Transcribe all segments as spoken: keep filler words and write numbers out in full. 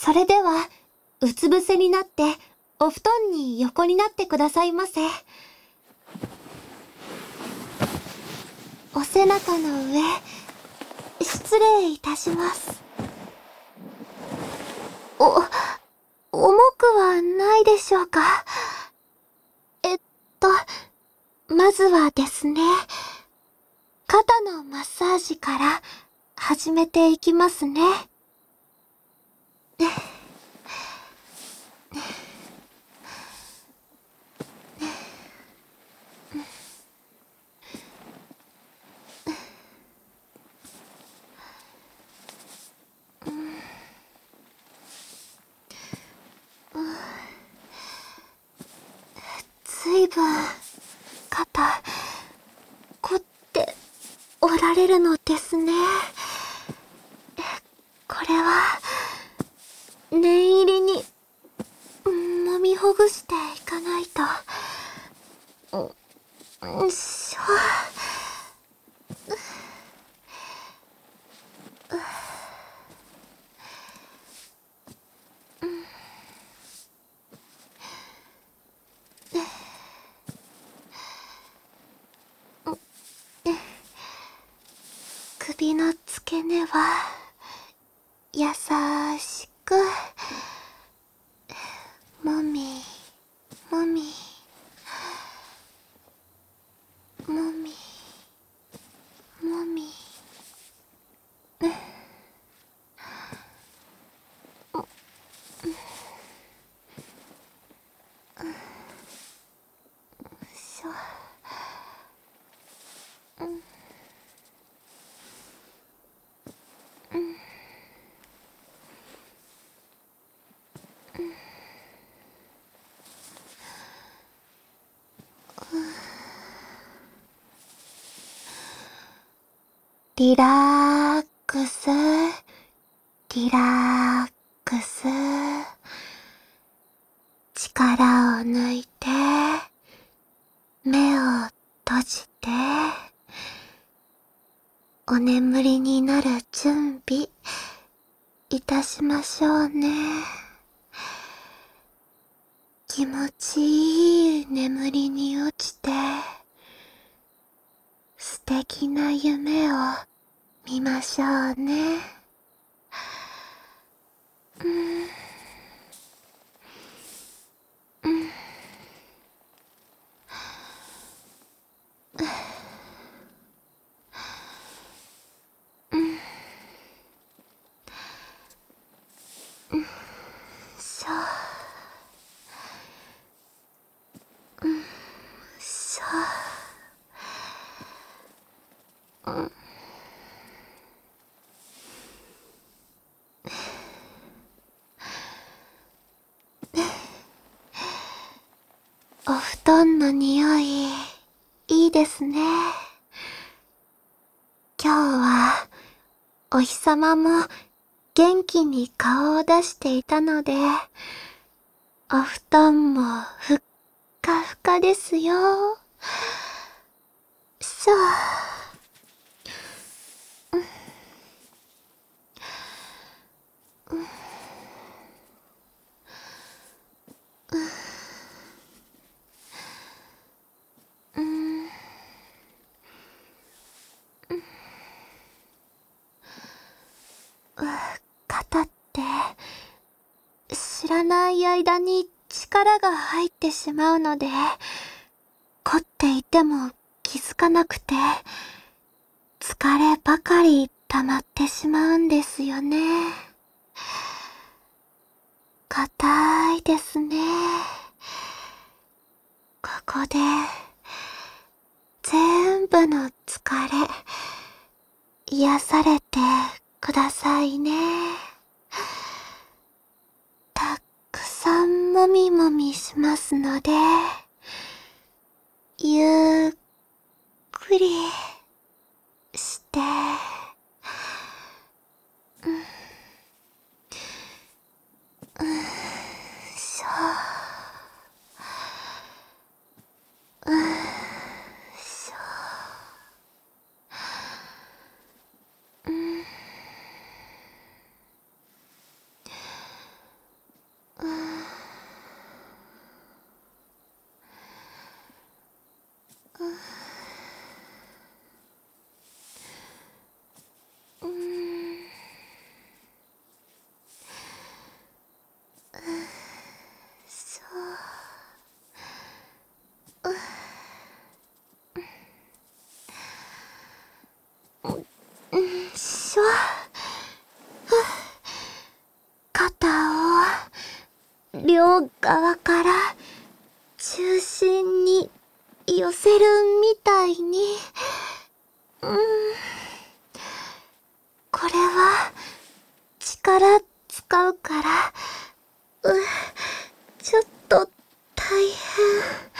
それでは、うつ伏せになって、お布団に横になってくださいませ。お背中の上、失礼いたします。お、重くはないでしょうか。えっと、まずはですね、肩のマッサージから始めていきますね。ずいぶん、肩、凝っておられるのですね。これは、念入りに、揉みほぐしていかないと。よいしょ。首の付け根は、優しく、もみ、もみ、もみ、もみ。しょ。うん。うん。リラックス、リラックス。力を抜いて、目を閉じて、お眠りになる準備、いたしましょうね。気持ちいい眠りに落ちて、素敵な夢を見ましょうね。うん、うん、うん、うん、しょ、うん、しょ、うん。お布団の匂い、いいですね。今日は、お日様も元気に顔を出していたので、お布団もふっかふかですよ。しょ。うん、肩って、知らない間に力が入ってしまうので、凝っていても気づかなくて、疲ればかり溜まってしまうんですよね。硬いですね。ここで、全部の疲れ、癒されてくださいね。たくさんもみもみしますので、ゆっくりして、うん、うん、しょ、うん、しょ、うん、 しょ。肩を両側から中心に寄せるみたいに。うん。これは力使うから、う、ちょっと大変。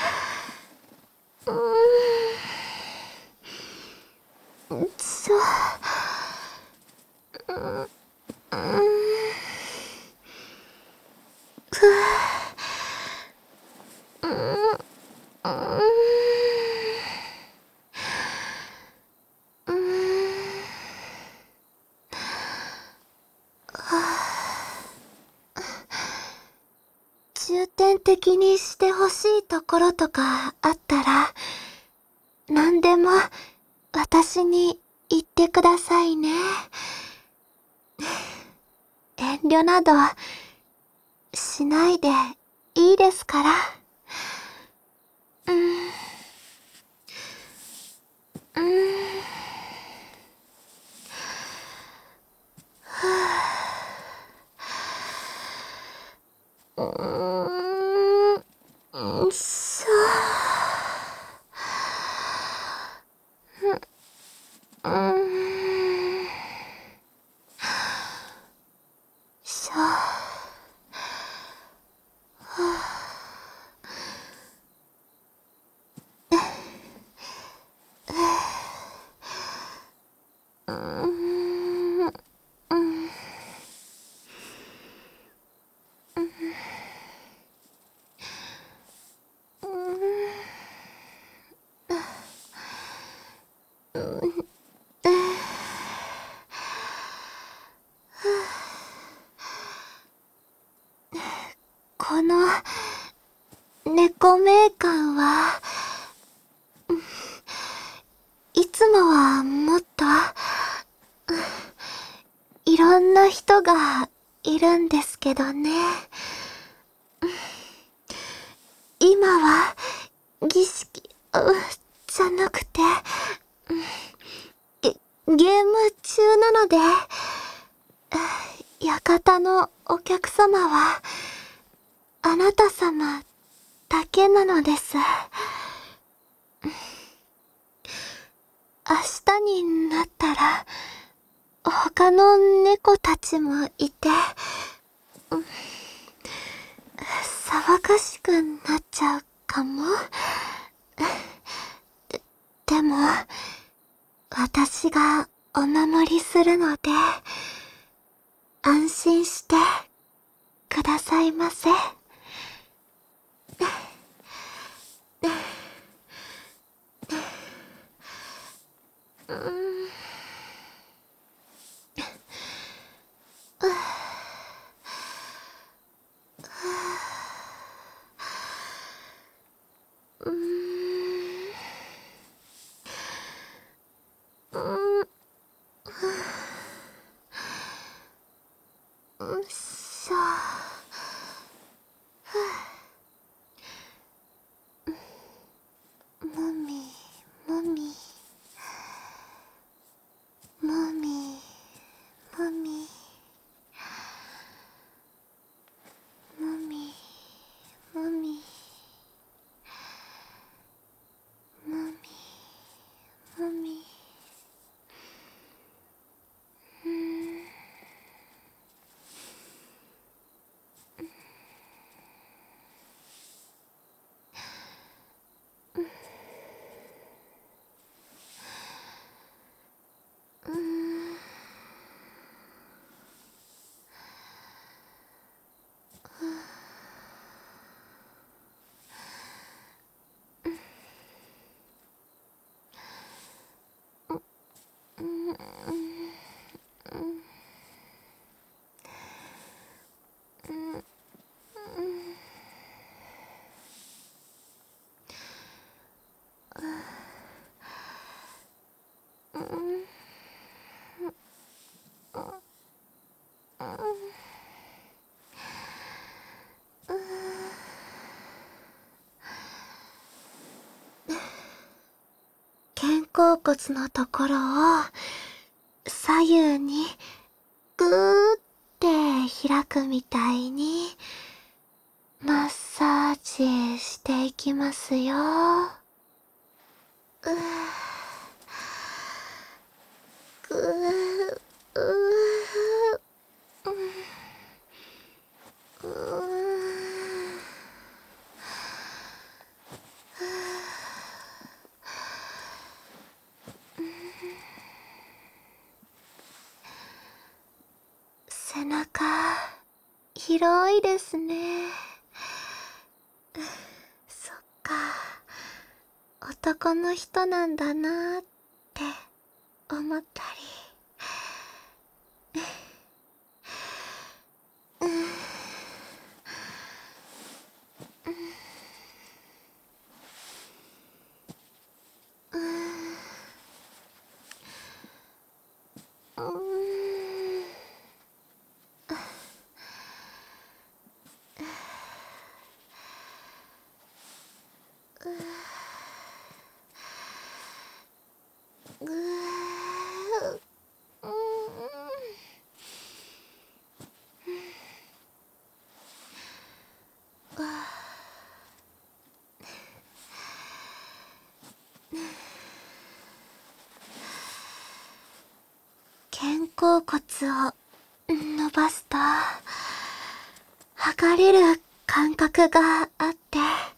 うん。ちょ、うん、うん。ふぅ。うん、うん。うん。重点的にしてほしいところとかあったら、何でも私に言ってくださいね。遠慮などしないでいいですから。うん。うん。ふぅ。うーん。しょ。うーん。しょ。うーん。うん。この猫名感は、いつもはもっと、いろんな人がいるんですけどね。今は儀式、うじゃなくて、ゲ、ゲーム中なので、館のお客様は、あなた様だけなのです。明日になったら、他の猫たちもいて、騒がしくなっちゃうかも。で、でも、私がお守りするので、安心してくださいませ。うーん。うーん。うーん。うっしょ。もみ、もみ。もみ、もみ。もみ、もみ。もみ、もみ。うーん。うーん。うん。うん。うん。うん。肩甲骨のところを左右にぐーって開くみたいにマッサージしていきますよ。うーぐーうーうー背中広いですね。そっか、男の人なんだなーって思ったり。うんうんうんぐーうん肩甲骨を伸ばすと剥がれる感覚があって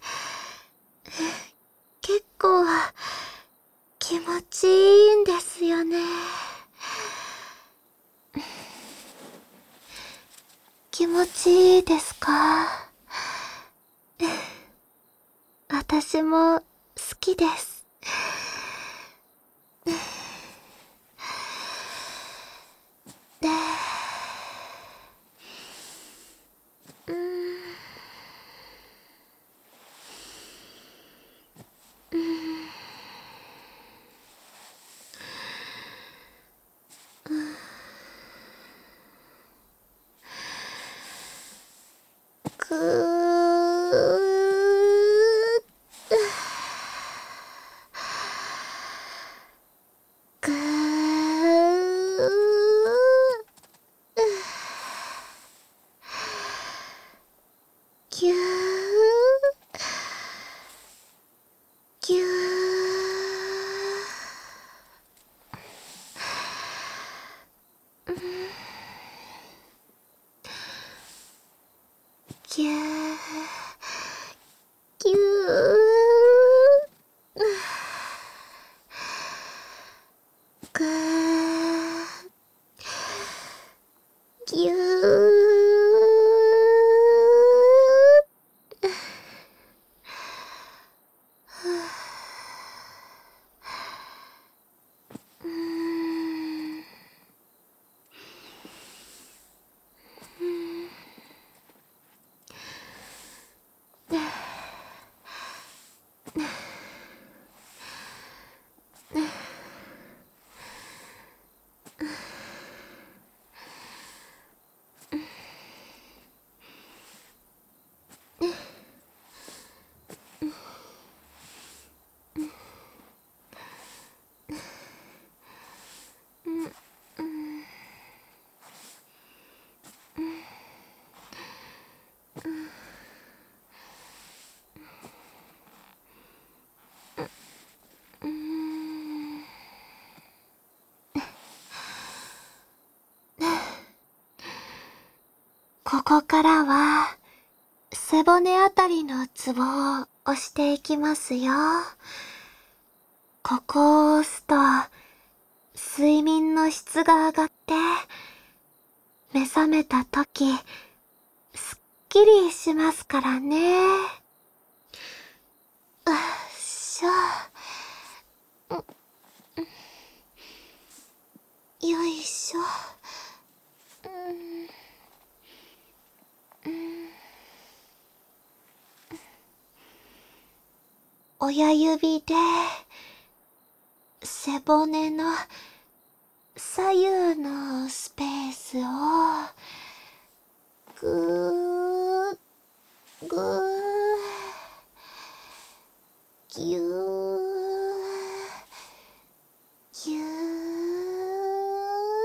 結構気持ちいいんですよね。気持ちいいですか？私も好きです。で、うーん、うーん、ぐーっ、ぐー、ぎゅー、ぎゅー、ぎゅー、ぎゅー、ぐー、ぎゅー、うーん、うーん。ここからは背骨あたりのツボを押していきますよ。ここを押すと睡眠の質が上がって目覚めた時すっきりしますからね。うっしょ。よいしょ。うんうん、親指で背骨の左右のスペースをぐーぐーぎゅーぎゅー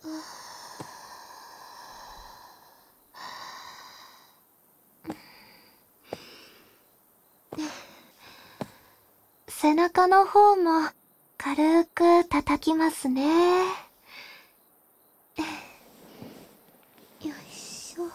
背中の方も軽く叩きますね。よいしょ。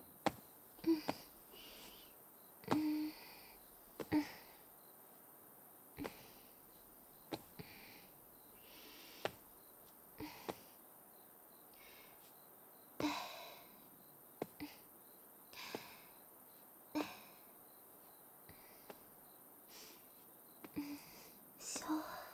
しょ。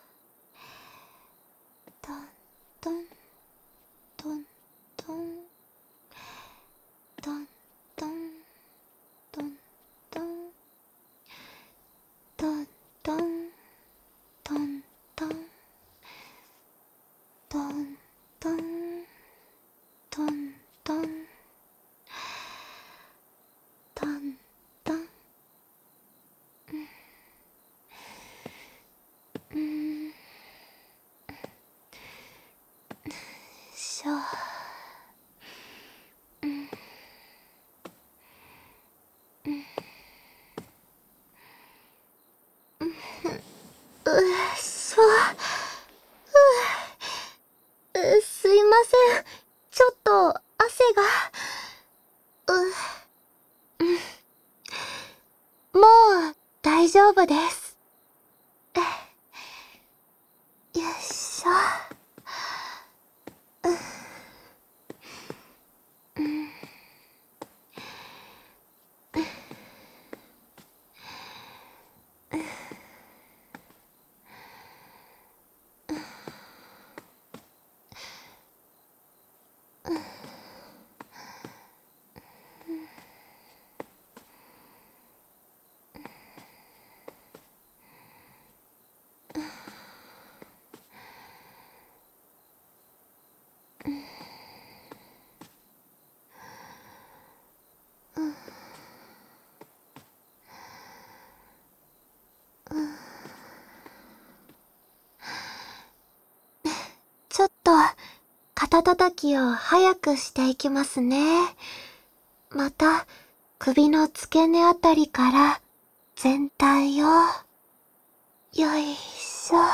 トントントントントントントントントントントントントントントントントントン。うん。しょ。うんうっしょ。ううすいません。ちょっと汗が。う、うん。もう大丈夫です。よいしょ。うん。ちょっと肩叩きを早くしていきますね。また首の付け根あたりから全体を。よいしょ。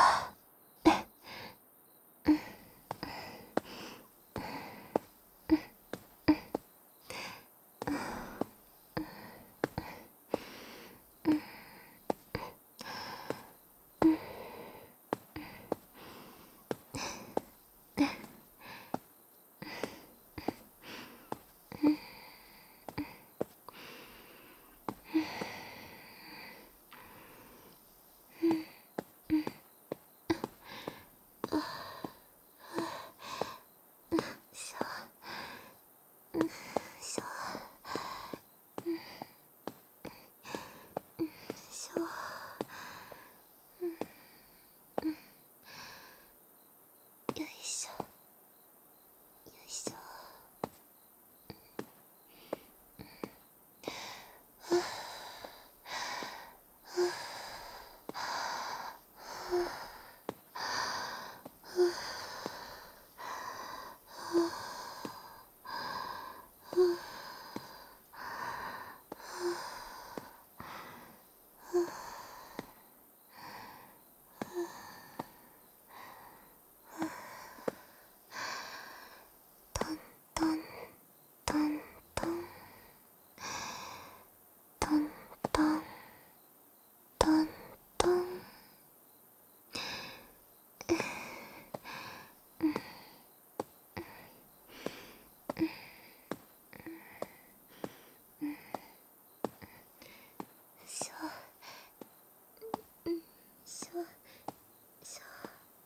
よいしょ。よいしょ。トントントントントントントントン。しょ。しょ。しょ。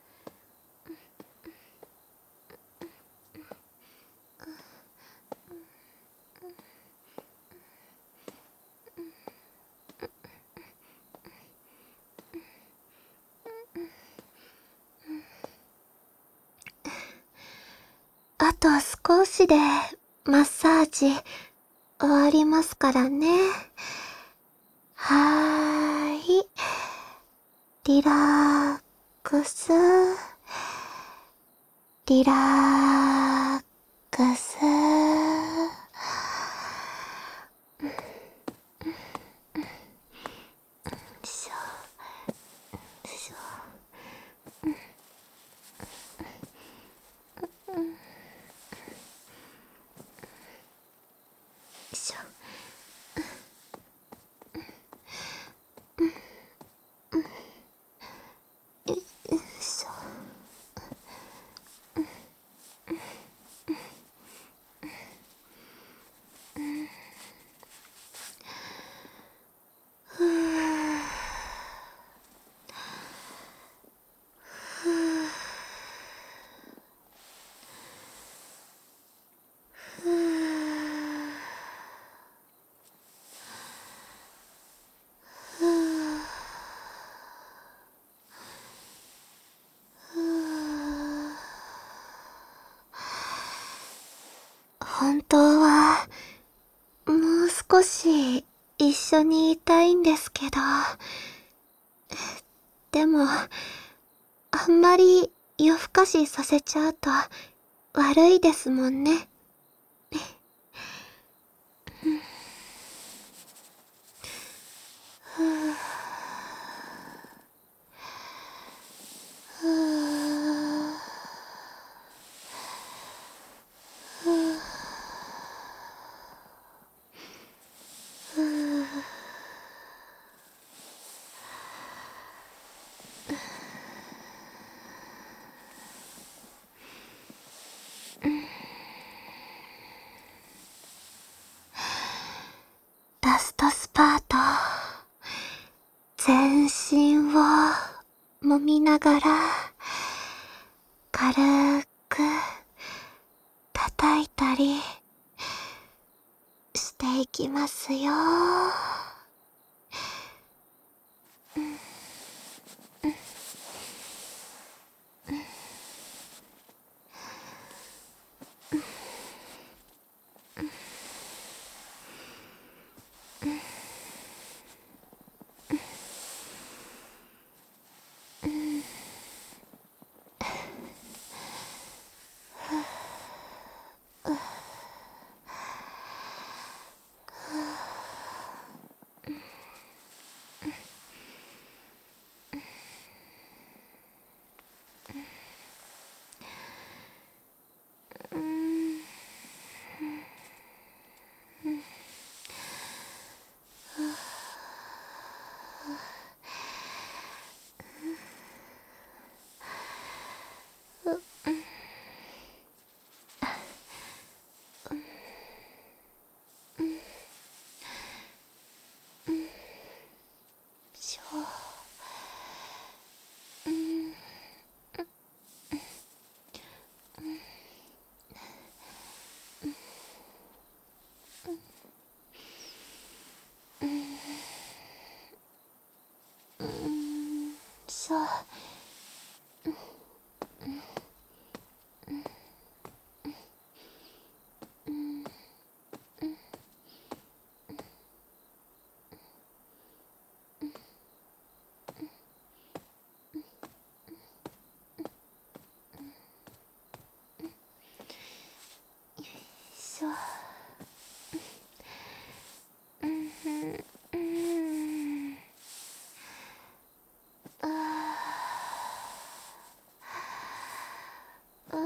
あと少しでマッサージ終わりますからね。はーい。リラックス。リラックス。しょ。 少し一緒にいたいんですけど、でも、あんまり夜更かしさせちゃうと悪いですもんね。ふぅ、ふぅ、ふぅ、ふぅ。ラストスパート。全身を揉みながら、軽く叩いたりしていきますよ。しょう。うん。うん。そう。そう。うん。うん。ああ。あ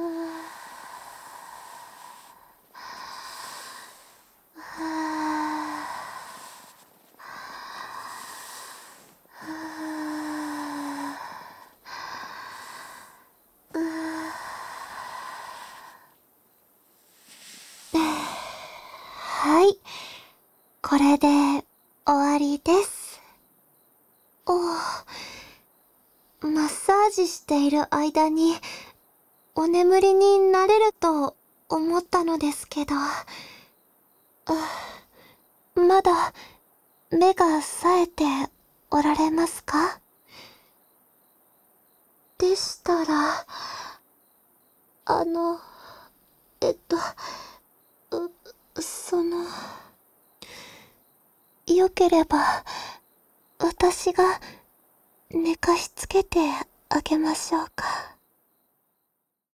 あ。はい。これで終わりです。おー、マッサージしている間にお眠りになれると思ったのですけど、うまだ目が冴えておられますか？でしたら、あの、えっと、う、その、よければ、私が寝かしつけてあげましょうか。